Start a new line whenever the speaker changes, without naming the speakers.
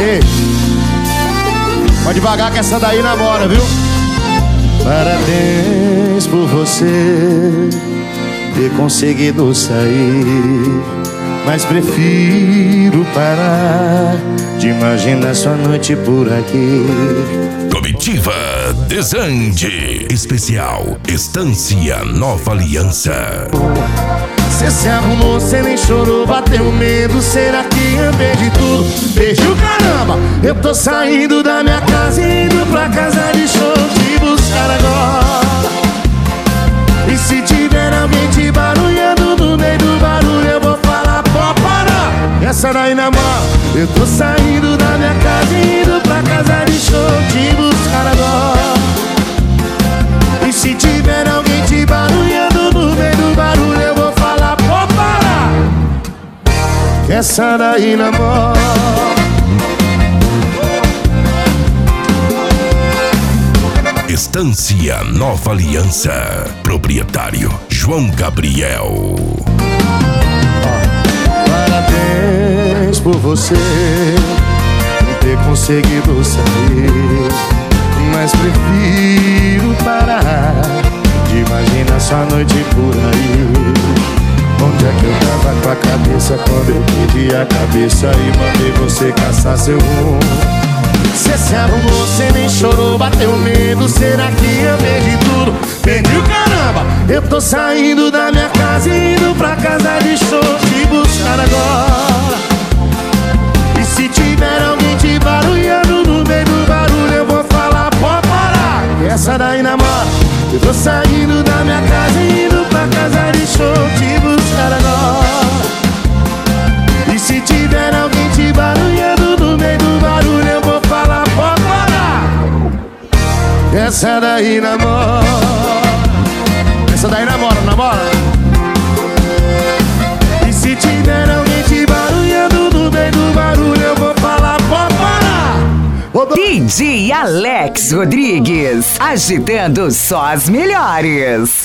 Ei, pode devagar que essa daí namora, viu? Parabéns por você ter conseguido sair, mas prefiro parar de imaginar sua noite por aqui.
Comitiva Desande. Especial Estância Nova Aliança.
Cê se arrumou, cê nem chorou, bateu medo. Será que eu perdi tudo? Perdi o caramba. Eu tô saindo da minha casa e indo pra casa de show te buscar agora. E se tiver alguém te barulhando no meio do barulho, eu vou falar, pode parar. Essa daí namora. Eu tô saindo da minha casa e indo pra casa de show te buscar agora. E se tiver alguém te barulhando no meio do barulho, eu vou falar, pode parar. Essa daí namora.
Estância Nova Aliança. Proprietário João Gabriel.
Parabéns por você ter conseguido sair, mas prefiro parar de imaginar sua noite por aí. Onde é que eu tava com a cabeça quando eu perdi a cabeça e mandei você caçar seu rumo? Cê se arrumou, cê nem chorou, bateu medo. Será que eu perdi tudo? Perdi o caramba. Eu tô saindo da minha casa e indo pra casa de show te buscar agora. E se tiver alguém te barulhando no meio do barulho, eu vou falar, pode parar. Essa daí namora. Eu tô saindo da minha casa e indo pra casa de show te buscar agora. E se tiver alguém te barulhando no meio do barulho, eu vou falar, pode parar. Essa daí namora. Essa daí namora, namora. E se tiver alguém te barulhando no meio do barulho, eu vou falar, pode parar.
DJ Alex Rodrigues, agitando só as melhores.